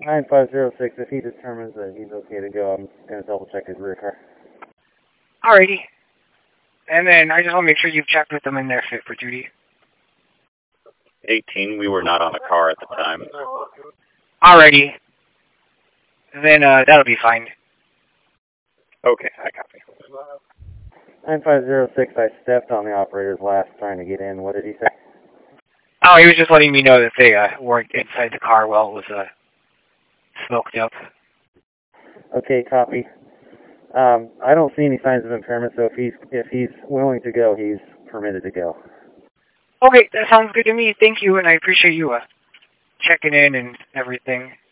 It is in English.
9506, if he determines that he's okay to go, I'm going to double check his rear car. Alrighty. And then I just want to make sure you've checked with them and they're fit for duty. 18, we were not on the car at the time. Alrighty. Then that'll be fine. Okay, I copy. 9506, I stepped on the operator's last trying to get in. What did he say? Oh, he was just letting me know that they weren't inside the car while it was smoked up. Okay, copy. I don't see any signs of impairment, so if he's willing to go, he's permitted to go. Okay, that sounds good to me. Thank you, and I appreciate you checking in and everything.